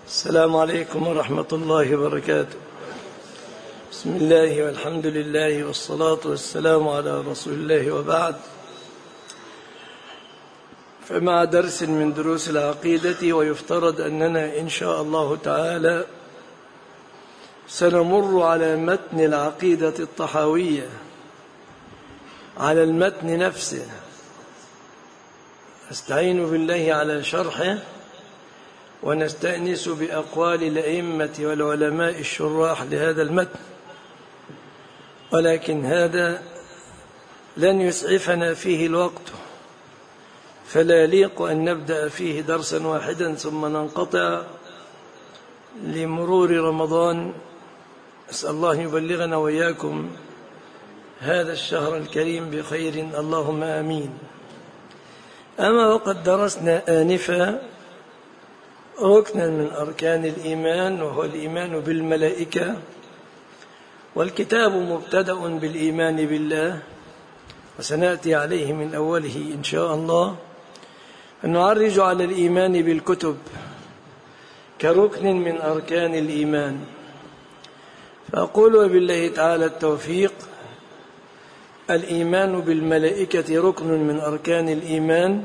السلام عليكم ورحمة الله وبركاته. بسم الله والحمد لله والصلاة والسلام على رسول الله، وبعد. فمع درس من دروس العقيدة، ويفترض أننا إن شاء الله تعالى سنمر على متن العقيدة الطحاوية، على المتن نفسه، نستعين بالله على شرحه ونستأنس بأقوال الأئمة والعلماء الشراح لهذا المتن، ولكن هذا لن يسعفنا فيه الوقت، فلا يليق أن نبدأ فيه درسا واحدا ثم ننقطع لمرور رمضان. أسأل الله أن يبلغنا وإياكم هذا الشهر الكريم بخير، اللهم آمين. أما وقد درسنا آنفا ركنا من أركان الإيمان، وهو الإيمان بالملائكة، والكتاب مبتدأ بالإيمان بالله، وسنأتي عليه من أوله إن شاء الله. نعرج على الإيمان بالكتب كركن من أركان الإيمان، فأقول وبالله تعالى التوفيق: الإيمان بالملائكة ركن من أركان الإيمان.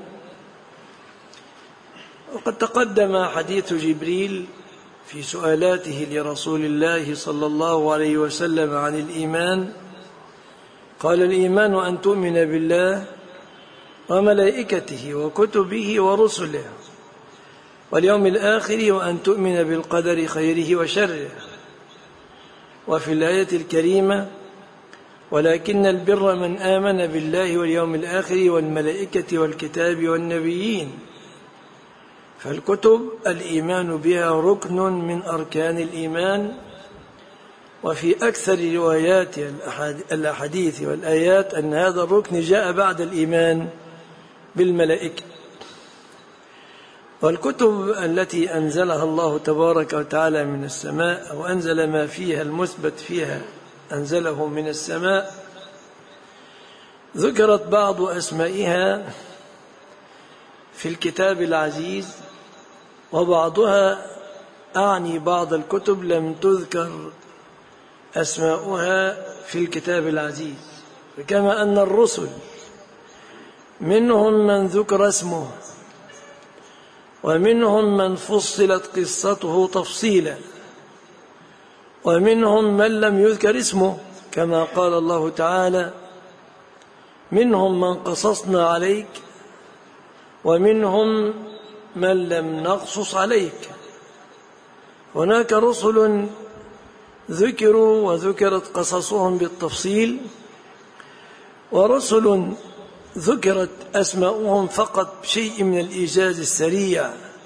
وقد تقدم حديث جبريل في سؤالاته لرسول الله صلى الله عليه وسلم عن الإيمان، قال: الإيمان أن تؤمن بالله وملائكته وكتبه ورسله واليوم الآخر، وأن تؤمن بالقدر خيره وشره. وفي الآية الكريمة: ولكن البر من آمن بالله واليوم الآخر والملائكة والكتاب والنبيين. فالكتب الإيمان بها ركن من أركان الإيمان، وفي أكثر روايات الأحاديث والآيات أن هذا الركن جاء بعد الإيمان بالملائكة. والكتب التي أنزلها الله تبارك وتعالى من السماء، أو أنزل ما فيها المثبت فيها أنزله من السماء، ذكرت بعض أسمائها في الكتاب العزيز، وبعضها أعني بعض الكتب لم تذكر أسماؤها في الكتاب العزيز. كما أن الرسل منهم من ذكر اسمه، ومنهم من فصلت قصته تفصيلا، ومنهم من لم يذكر اسمه، كما قال الله تعالى: منهم من قصصنا عليك ومنهم من لم نقصص عليك. هناك رسل ذكروا وذكرت قصصهم بالتفصيل، ورسل ذكرت أسماؤهم فقط بشيء من الإيجاز السريع،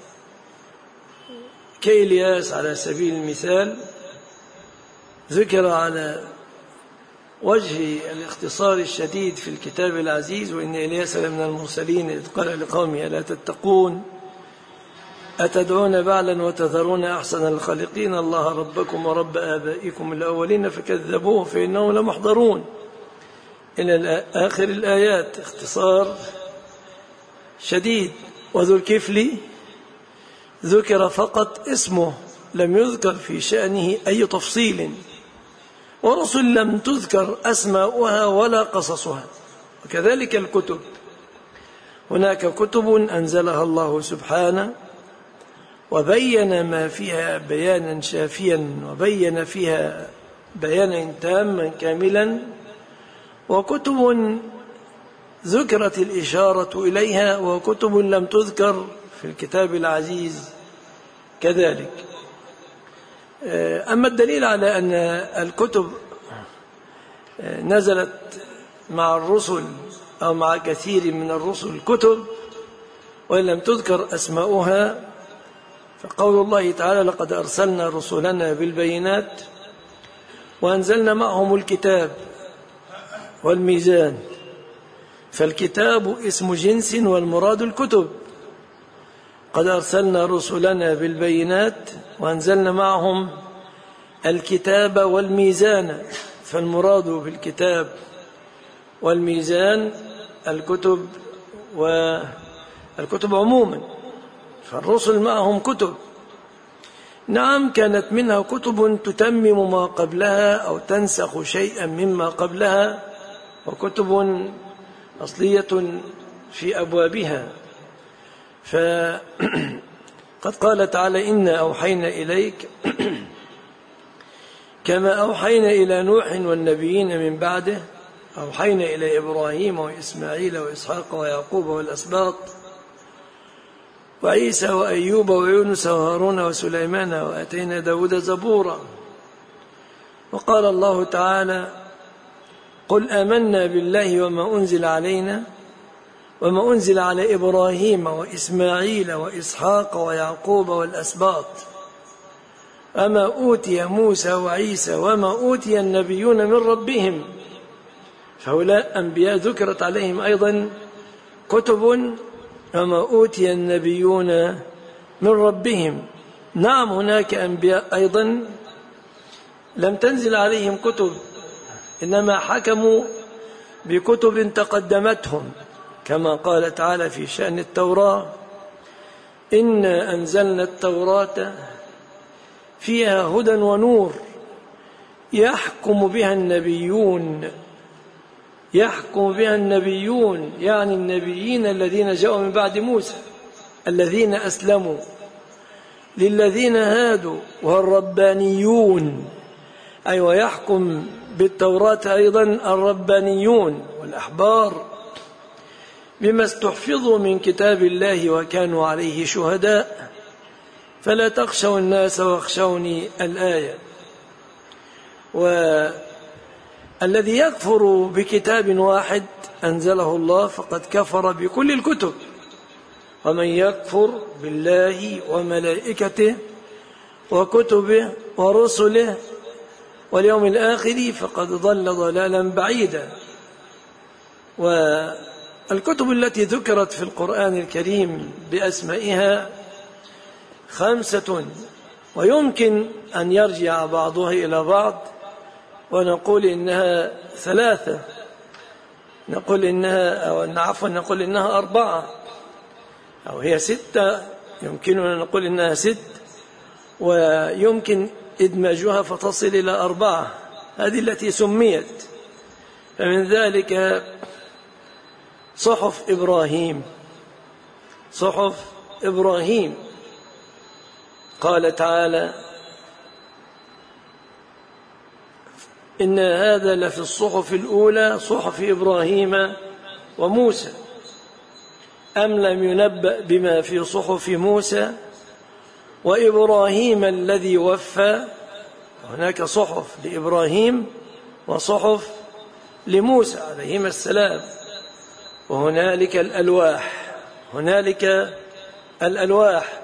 كإلياس على سبيل المثال، ذكر على وجه الاختصار الشديد في الكتاب العزيز: وإن إلياس لمن المرسلين إذ قال لقومه ألا تتقون أتدعون بعلا وتذرون أحسن الخالقين الله ربكم ورب آبائكم الأولين فكذبوه فإنهم لمحضرون، إلى آخر الآيات، اختصار شديد. وذو الكفل ذكر فقط اسمه، لم يذكر في شأنه أي تفصيل، ورسل لم تذكر أسماؤها ولا قصصها. وكذلك الكتب، هناك كتب أنزلها الله سبحانه وبين ما فيها بيانا شافيا، وبين فيها بيانا تاما كاملا، وكتب ذكرت الإشارة إليها، وكتب لم تذكر في الكتاب العزيز كذلك. أما الدليل على أن الكتب نزلت مع الرسل أو مع كثير من الرسل كتب وإن لم تذكر أسماؤها، فقول الله تعالى: لقد أرسلنا رسلنا بالبينات وأنزلنا معهم الكتاب والميزان. فالكتاب اسم جنس والمراد الكتب. قد أرسلنا رسلنا بالبينات وأنزلنا معهم الكتاب والميزان، فالمراد بالكتاب والميزان الكتب، والكتب عموما، فالرسل معهم كتب. نعم، كانت منها كتب تتمم ما قبلها أو تنسخ شيئا مما قبلها، وكتب أصلية في أبوابها. فقد قال تعالى: إنا أوحينا إليك كما أوحينا إلى نوح والنبيين من بعده، أوحينا إلى إبراهيم وإسماعيل وإسحاق ويعقوب والأسباط وعيسى وأيوب ويونس وهارون وسليمان وآتينا داود زبورا. وقال الله تعالى: قل آمنا بالله وما أنزل علينا وما أنزل على إبراهيم وإسماعيل وإسحاق ويعقوب والأسباط أما أوتي موسى وعيسى وما أوتي النبيون من ربهم. فهؤلاء أنبياء ذكرت عليهم أيضا كتب وما أوتي النبيون من ربهم. نعم، هناك أنبياء أيضا لم تنزل عليهم كتب، إنما حكموا بكتب تقدمتهم، كما قال تعالى في شأن التوراة: إنا أنزلنا التوراة فيها هدى ونور يحكم بها النبيون. يحكم بها النبيون يعني النبيين الذين جاءوا من بعد موسى، الذين أسلموا للذين هادوا، والربانيون، أي ويحكم بالتوراة أيضا الربانيون والأحبار بما استحفظوا من كتاب الله وكانوا عليه شهداء، فلا تخشوا الناس واخشوني الآية. والذي يكفر بكتاب واحد أنزله الله فقد كفر بكل الكتب، ومن يكفر بالله وملائكته وكتبه ورسله واليوم الآخر فقد ضل ضلالا بعيدا. والكتب التي ذكرت في القرآن الكريم بأسمائها 5، ويمكن أن يرجع بعضها إلى بعض ونقول إنها 3، نقول إنها 4، أو هي 6، يمكننا نقول إنها 6، ويمكن إدماجها فتصل إلى 4. هذه التي سميت. فمن ذلك صحف إبراهيم قال تعالى: إن هذا لفي الصحف الأولى صحف إبراهيم وموسى أم لم ينبأ بما في صحف موسى وإبراهيم الذي وفى. هناك صحف لإبراهيم وصحف لموسى عليهما السلام. وهنالك الألواح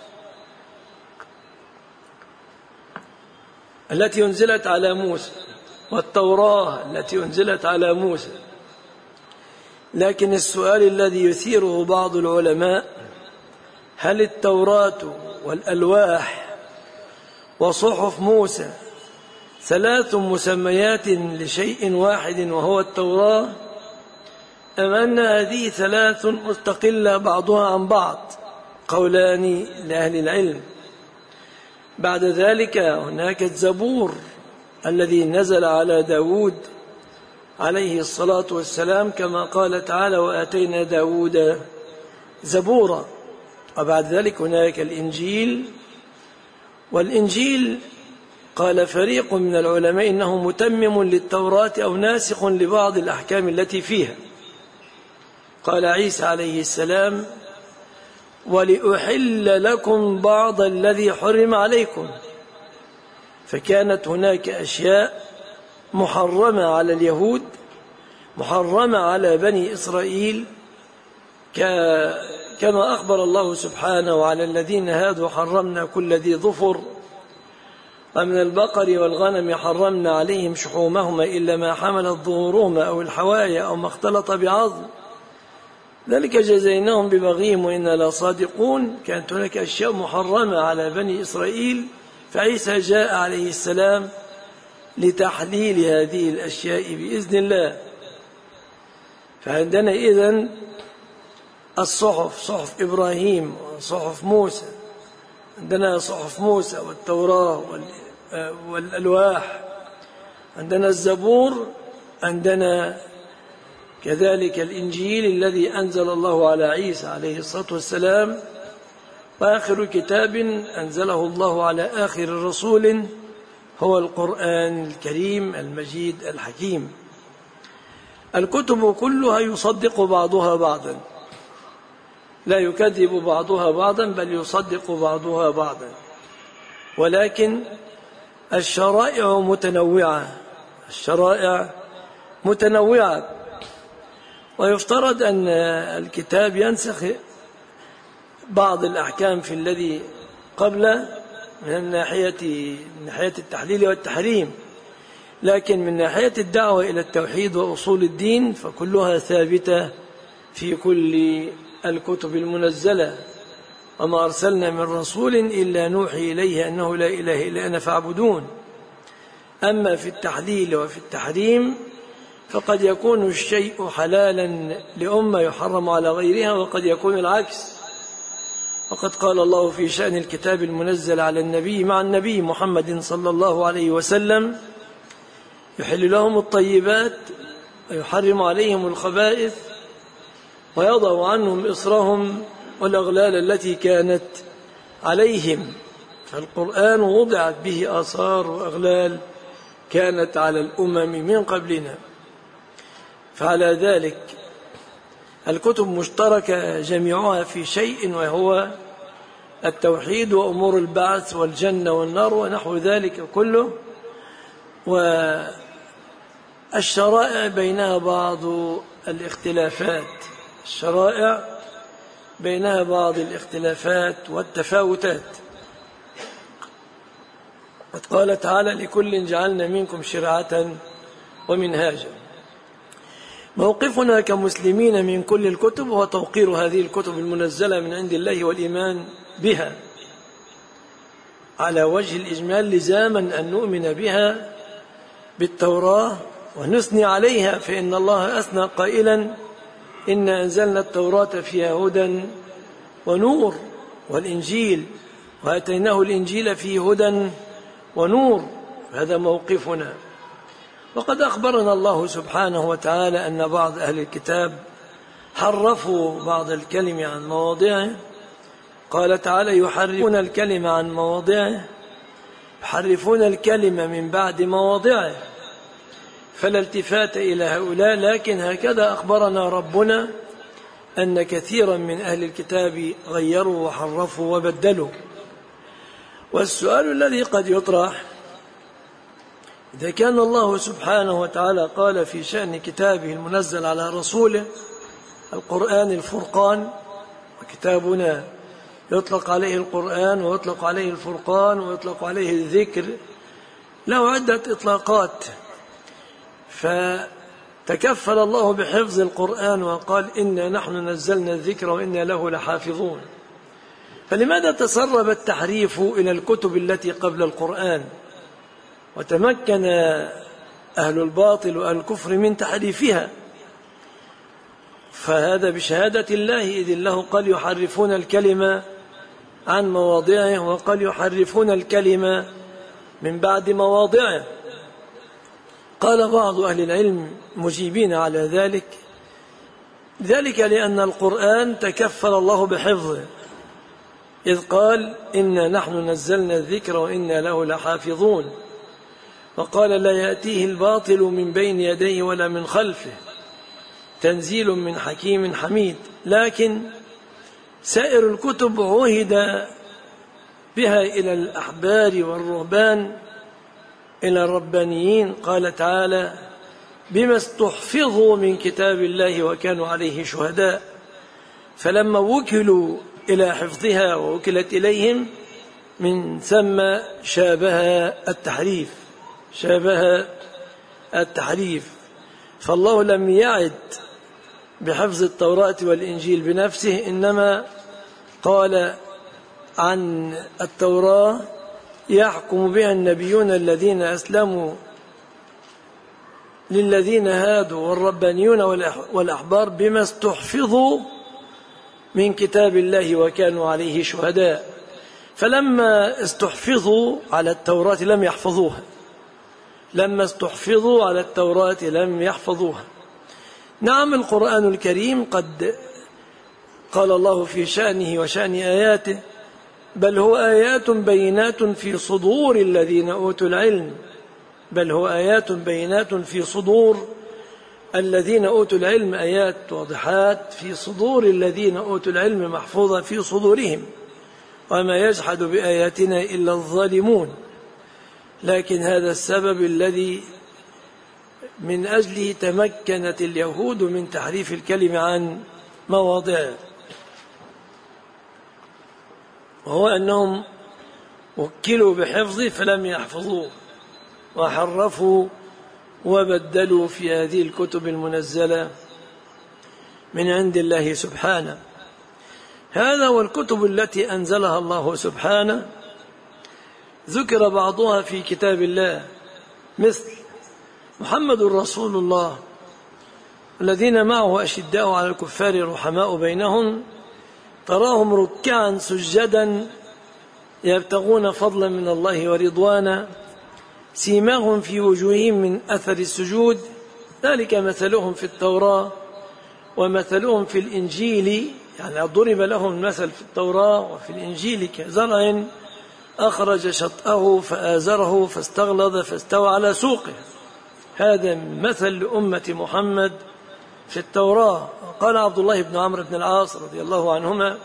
التي أنزلت على موسى، والتوراة التي أنزلت على موسى. لكن السؤال الذي يثيره بعض العلماء: هل التوراة والألواح وصحف موسى 3 مسميات لشيء واحد وهو التوراة، أم أن هذه 3 مستقلة بعضها عن بعض؟ قولان لأهل العلم. بعد ذلك هناك الزبور الذي نزل على داود عليه الصلاة والسلام، كما قال تعالى: وآتينا داود زبورا. وبعد ذلك هناك الإنجيل. والإنجيل قال فريق من العلماء إنه متمم للتوراة أو ناسخ لبعض الأحكام التي فيها. قال عيسى عليه السلام: ولأحل لكم بعض الذي حرم عليكم. فكانت هناك أشياء محرمة على اليهود، محرمة على بني إسرائيل، كما أخبر الله سبحانه: وعلى الذين هادوا حرمنا كل ذي ظفر، ومن البقر والغنم حرمنا عليهم شحومهما إلا ما حملت ظهورهما أو الحوايا أو ما اختلط بعظم، ذلك جزيناهم ببغيهم وإنا لصادقون. كانت هناك أشياء محرمة على بني إسرائيل، فعيسى جاء عليه السلام لتحليل هذه الأشياء بإذن الله. فعندنا إذن الصحف، صحف إبراهيم وصحف موسى عندنا صحف موسى والتوراة والألواح، عندنا الزبور، عندنا كذلك الإنجيل الذي أنزل الله على عيسى عليه الصلاة والسلام، وآخر كتاب أنزله الله على آخر رسول هو القرآن الكريم المجيد الحكيم. الكتب كلها يصدق بعضها بعضا، لا يكذب بعضها بعضا بل يصدق بعضها بعضا، ولكن الشرائع متنوعة، ويفترض أن الكتاب ينسخ بعض الأحكام في الذي قبل من ناحية التحليل والتحريم، لكن من ناحية الدعوة إلى التوحيد وأصول الدين فكلها ثابتة في كل الكتب المنزلة. وما أرسلنا من رسول إلا نوحي إليه أنه لا إله إلا أنا فاعبدون. أما في التحليل وفي التحريم فقد يكون الشيء حلالا لأمة يحرم على غيرها، وقد يكون العكس. وقد قال الله في شأن الكتاب المنزل على النبي مع النبي محمد صلى الله عليه وسلم: يحل لهم الطيبات ويحرم عليهم الخبائث ويضع عنهم إصرهم والأغلال التي كانت عليهم. فالقرآن وضعت به آثار وأغلال كانت على الأمم من قبلنا. فعلى ذلك الكتب مشتركة جميعها في شيء، وهو التوحيد وأمور البعث والجنة والنار ونحو ذلك كله. والشرائع بينها بعض الاختلافات والتفاوتات. قد قال تعالى: لكل جعلنا منكم شرعة ومنهاجا. موقفنا كمسلمين من كل الكتب هو توقير هذه الكتب المنزلة من عند الله والإيمان بها على وجه الإجمال، لزاما أن نؤمن بها بالتوراة ونثني عليها، فإن الله أثنى قائلا: إنا أنزلنا التوراة فيها هدى ونور، والإنجيل وآتيناه الإنجيل فيه هدى ونور. هذا موقفنا. وقد أخبرنا الله سبحانه وتعالى أن بعض أهل الكتاب حرفوا بعض الكلم عن مواضعه. قال تعالى: يحرفون الكلم عن مواضعه، يحرفون الكلمة من بعد مواضعه، فلا التفات إلى هؤلاء. لكن هكذا أخبرنا ربنا أن كثيرا من أهل الكتاب غيروا وحرفوا وبدلوا. والسؤال الذي قد يطرح: إذا كان الله سبحانه وتعالى قال في شأن كتابه المنزل على رسوله القرآن الفرقان، وكتابنا يطلق عليه القرآن ويطلق عليه الفرقان ويطلق عليه الذكر، له عدة إطلاقات، فتكفل الله بحفظ القرآن وقال: إنا نحن نزلنا الذكر وإنا له لحافظون. فلماذا تسرب التحريف إلى الكتب التي قبل القرآن، وتمكن أهل الباطل وأهل الكفر من تحريفها؟ فهذا بشهادة الله، إذ الله قال: يحرفون الكلمة عن مواضعه، وقال: يحرفون الكلمة من بعد مواضعه. قال بعض أهل العلم مجيبين على ذلك لأن القرآن تكفل الله بحفظه، إذ قال: إنا نحن نزلنا الذكر وإنا له لحافظون، وقال: لا يأتيه الباطل من بين يديه ولا من خلفه، تنزيل من حكيم حميد. لكن سائر الكتب عهد بها إلى الأحبار والرهبان، إلى الربانيين. قال تعالى: بما استحفظوا من كتاب الله وكانوا عليه شهداء. فلما وكلوا إلى حفظها ووكلت إليهم من ثم شابه التحريف. فالله لم يعد بحفظ التوراة والإنجيل بنفسه، إنما قال عن التوراة: يحكم بها النبيون الذين أسلموا للذين هادوا والربانيون والأحبار بما استحفظوا من كتاب الله وكانوا عليه شهداء. فلما استحفظوا على التوراة لم يحفظوها، لما استحفظوا على التوراة لم يحفظوها. نعم، القرآن الكريم قد قال الله في شأنه وشأن آياته: بل هو آيات بينات في صدور الذين أوتوا العلم، بل هو آيات بينات في صدور الذين أوتوا العلم، آيات واضحات في صدور الذين أوتوا العلم، محفوظة في صدورهم، وما يجحد بآياتنا إلا الظالمون. لكن هذا السبب الذي من أجله تمكنت اليهود من تحريف الكلمة عن مواضعه، وهو أنهم وكلوا بحفظه فلم يحفظوه، وحرفوا وبدلوا في هذه الكتب المنزلة من عند الله سبحانه. هذا والكتب التي أنزلها الله سبحانه ذكر بعضها في كتاب الله، مثل محمد رسول الله، الذين معه أشداء على الكفار رحماء بينهم، تراهم ركعا سجدا يبتغون فضلا من الله ورضوانا، سيماهم في وجوههم من أثر السجود، ذلك مثلهم في التوراة ومثلهم في الإنجيل. يعني ضرب لهم المثل في التوراة وفي الإنجيل كزرع أخرج شطأه فآزره فاستغلظ فاستوى على سوقه. هذا مثل لأمة محمد في التوراة. قال عبد الله بن عمرو بن العاص رضي الله عنهما: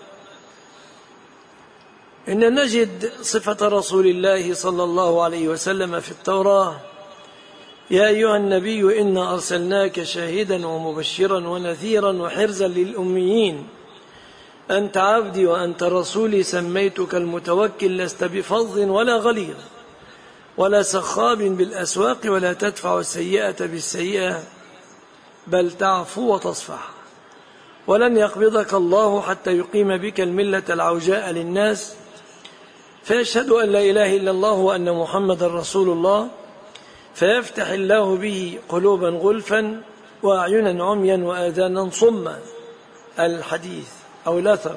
إن نجد صفة رسول الله صلى الله عليه وسلم في التوراة: يا أيها النبي إنا أرسلناك شاهدا ومبشرا ونذيرا وحرزا للأميين، أنت عبدي وأنت رسولي، سميتك المتوكل، لست بفظ ولا غليظ ولا سخاب بالأسواق، ولا تدفع السيئة بالسيئة، بل تعفو وتصفح، ولن يقبضك الله حتى يقيم بك الملة العوجاء للناس، فيشهد أن لا إله إلا الله وأن محمد رسول الله، فيفتح الله به قلوبا غلفا وأعينا عميا وآذانا صما. الحديث أو الأثر.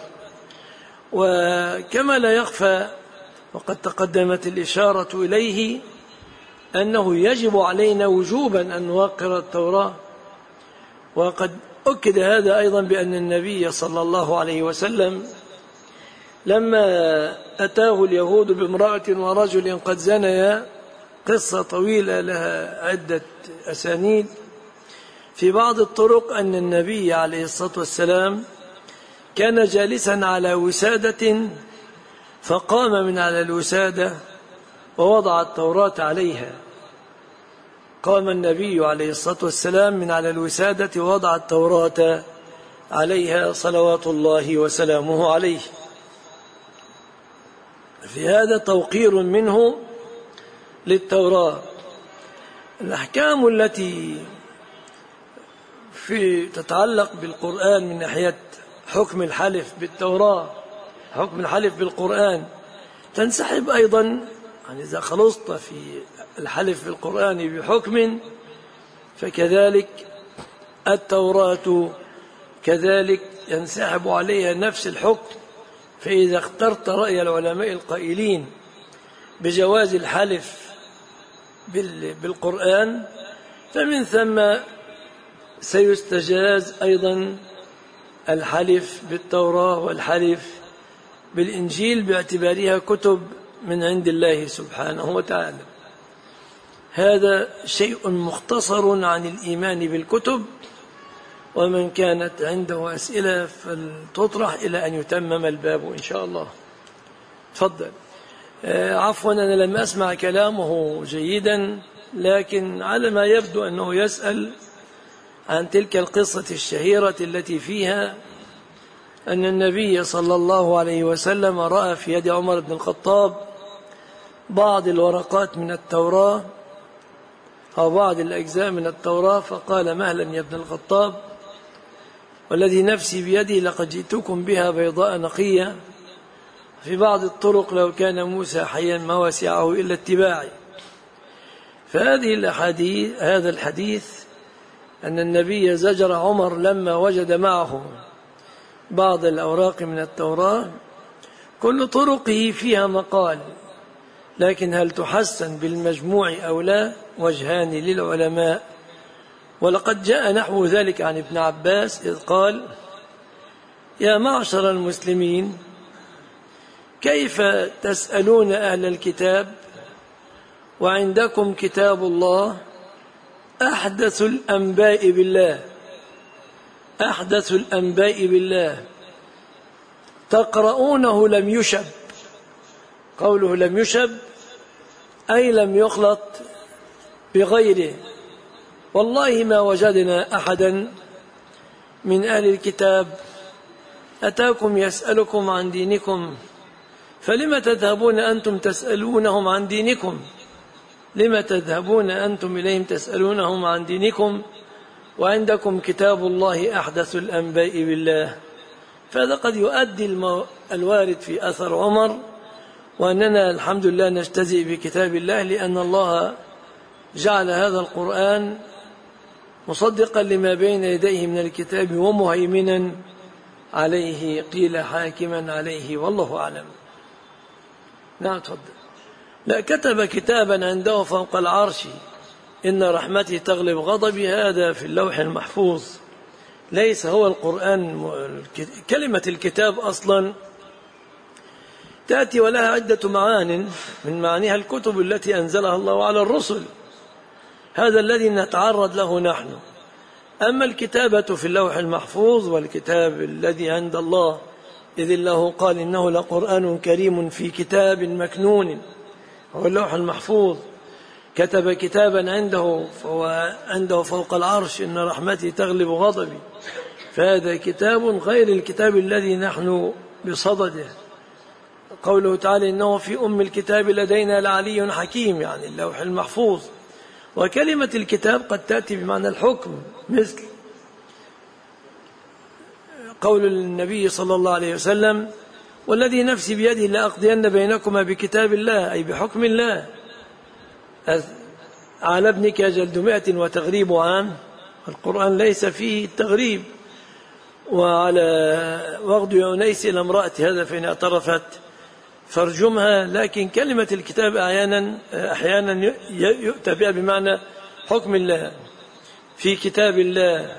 وكما لا يخفى وقد تقدمت الإشارة إليه أنه يجب علينا وجوبا أن نوقر التوراة، وقد أكد هذا أيضا بأن النبي صلى الله عليه وسلم لما أتاه اليهود بامرأة ورجل قد زنيا، قصة طويلة لها عدة أسانيد، في بعض الطرق أن النبي عليه الصلاة والسلام كان جالسا على وسادة، فقام من على الوسادة ووضع التوراة عليها. قام النبي عليه الصلاة والسلام من على الوسادة ووضع التوراة عليها صلوات الله وسلامه عليه. في هذا توقير منه للتوراة. الأحكام التي تتعلق بالقرآن من ناحية حكم الحلف بالتوراة، حكم الحلف بالقرآن، تنسحب أيضا. يعني إذا خلصت في الحلف بالقرآن بحكم، فكذلك التوراة كذلك ينسحب عليها نفس الحكم. فإذا اخترت رأي العلماء القائلين بجواز الحلف بالقرآن، فمن ثم سيستجاز أيضا الحلف بالتوراة والحلف بالإنجيل باعتبارها كتب من عند الله سبحانه وتعالى. هذا شيء مختصر عن الإيمان بالكتب، ومن كانت عنده أسئلة فلتطرح إلى أن يتمم الباب إن شاء الله. تفضل. عفوا أنا لم أسمع كلامه جيدا، لكن على ما يبدو أنه يسأل عن تلك القصة الشهيرة التي فيها أن النبي صلى الله عليه وسلم رأى في يد عمر بن الخطاب بعض الورقات من التوراة أو بعض الأجزاء من التوراة، فقال: مهلا يا ابن الخطاب، والذي نفسي بيدي لقد جئتكم بها بيضاء نقية، في بعض الطرق لو كان موسى حيا ما وسعه إلا اتباعي. فهذه الأحاديث، هذا الحديث أن النبي زجر عمر لما وجد معه بعض الأوراق من التوراة، كل طرقه فيها مقال، لكن هل تحسن بالمجموع أو لا وجهان للعلماء. ولقد جاء نحو ذلك عن ابن عباس إذ قال: يا معشر المسلمين، كيف تسألون أهل الكتاب وعندكم كتاب الله أحدث الأنباء بالله، أحدث الأنباء بالله، تقرؤونه لم يشب. قوله لم يشب أي لم يخلط بغيره. والله ما وجدنا أحدا من أهل الكتاب أتاكم يسألكم عن دينكم، فلم تذهبون أنتم تسألونهم عن دينكم؟ لم تذهبون أنتم إليهم تسألونهم عن دينكم وعندكم كتاب الله أحدث الأنباء بالله. فهذا قد يؤدي الوارد في أثر عمر، وأننا الحمد لله نجتزئ بكتاب الله، لأن الله جعل هذا القرآن مصدقا لما بين يديه من الكتاب ومهيمنا عليه، قيل حاكما عليه، والله أعلم. نعم تفضل. لا، كتب كتابا عنده فوق العرش إن رحمتي تغلب غضبي، هذا في اللوح المحفوظ، ليس هو القرآن. كلمة الكتاب أصلا تأتي ولها عدة معان، من معانيها الكتب التي أنزلها الله على الرسل، هذا الذي نتعرض له نحن. أما الكتابة في اللوح المحفوظ والكتاب الذي عند الله، إذ الله قال إنه لقرآن كريم في كتاب مكنون، هو اللوح المحفوظ. كتب كتابا عنده فوق العرش إن رحمتي تغلب غضبي، فهذا كتاب غير الكتاب الذي نحن بصدده. قوله تعالى إنه في أم الكتاب لدينا لعلي حكيم، يعني اللوح المحفوظ. وكلمة الكتاب قد تأتي بمعنى الحكم، مثل قول النبي صلى الله عليه وسلم: والذي نفسي بيده لأقضين بينكما بكتاب الله، أي بحكم الله. على ابنك جلد 100 وتغريب عام، القرآن ليس فيه التغريب. وعلى وغد يونيس إلى امرأة هذا فإن اعترفت فارجمها. لكن كلمة الكتاب أحيانا يؤتى بها بمعنى حكم الله، في كتاب الله.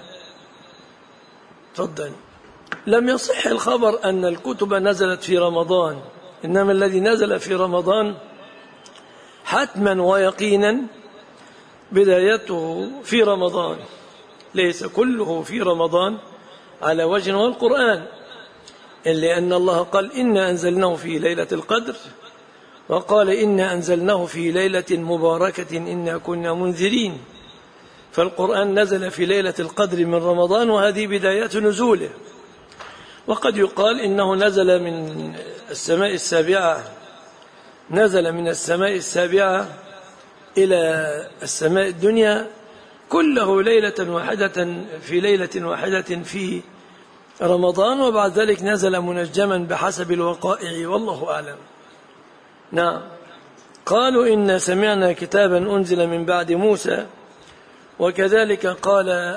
تفضل. لم يصح الخبر أن الكتب نزلت في رمضان، إنما الذي نزل في رمضان حتما ويقينا بدايته في رمضان، ليس كله في رمضان على وجه والقرآن، إلا أن الله قال إنا أنزلناه في ليلة القدر، وقال إنا أنزلناه في ليلة مباركة إنا كنا منذرين. فالقرآن نزل في ليلة القدر من رمضان، وهذه بدايات نزوله. وقد يقال إنه نزل من السماء السابعة، نزل من السماء السابعة إلى السماء الدنيا كله ليلة واحدة، في ليلة واحدة في رمضان، وبعد ذلك نزل منجما بحسب الوقائع، والله أعلم. نعم. قالوا إن سمعنا كتابا أنزل من بعد موسى، وكذلك قال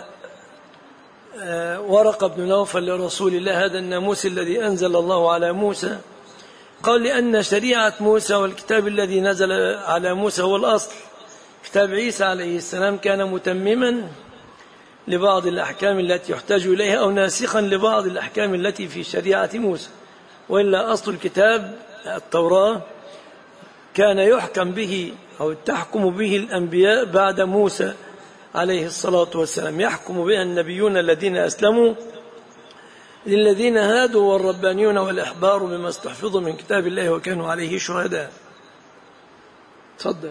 ورقة بن نوفل لرسول الله: هذا الناموس الذي أنزل الله على موسى. قال: لأن شريعة موسى والكتاب الذي نزل على موسى هو الأصل. كتاب عيسى عليه السلام كان متمما لبعض الأحكام التي يحتاج إليها، أو ناسخا لبعض الأحكام التي في شريعة موسى، وإلا أصل الكتاب التوراة كان يحكم به أو تحكم به الأنبياء بعد موسى عليه الصلاة والسلام، يحكم بها النبيون الذين أسلموا للذين هادوا والربانيون والأحبار بما استحفظوا من كتاب الله وكانوا عليه شهداء. تفضل.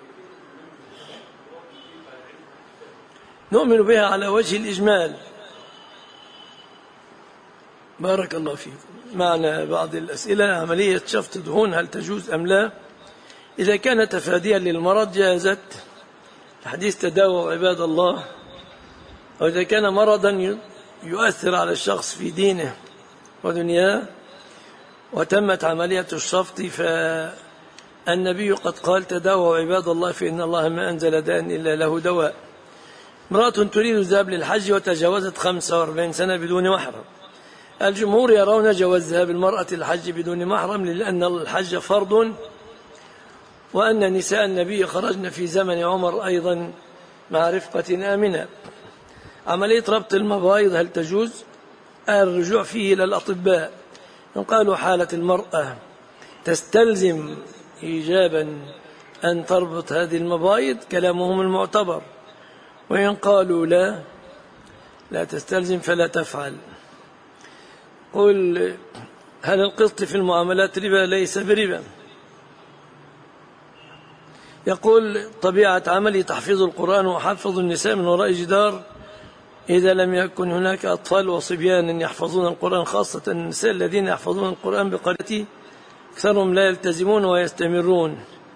نؤمن بها على وجه الإجمال. بارك الله فيكم. معنا بعض الأسئلة: عملية شفط دهون هل تجوز أم لا؟ إذا كان تفاديا للمرض جازت، الحديث تداووا عباد الله. وإذا كان مرضا يؤثر على الشخص في دينه ودنياه وتمت عملية الشفط، فالنبي قد قال: تداووا عباد الله فإن الله ما أنزل داء إلا له دواء. امرأة تريد الذهاب للحج وتجاوزت 45 سنة بدون محرم، الجمهور يرون جواز ذهاب المرأة الحج بدون محرم لأن الحج فرض، وأن نساء النبي خرجن في زمن عمر أيضا مع رفقة آمنة. عملية ربط المبايض هل تجوز؟ الرجوع فيه إلى الأطباء. إن قالوا حالة المرأة تستلزم إيجابا أن تربط هذه المبايض كلامهم المعتبر، وإن قالوا لا تستلزم فلا تفعل. قل هل القسط في المعاملات ربا؟ ليس بربا. يقول طبيعة عملي تحفيظ القرآن وحفظ النساء من وراء جدار إذا لم يكن هناك أطفال وصبيان يحفظون القرآن، خاصة النساء الذين يحفظون القرآن بقلته أكثرهم لا يلتزمون ويستمرون.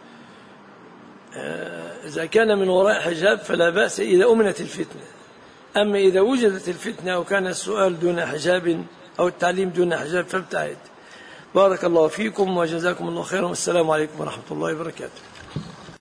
إذا كان من وراء حجاب فلا بأس إذا أمنت الفتنة، أما إذا وجدت الفتنة أو كان السؤال دون حجاب أو التعليم دون حجاب فابتعد. بارك الله فيكم وجزاكم الله خيرا، والسلام عليكم ورحمة الله وبركاته.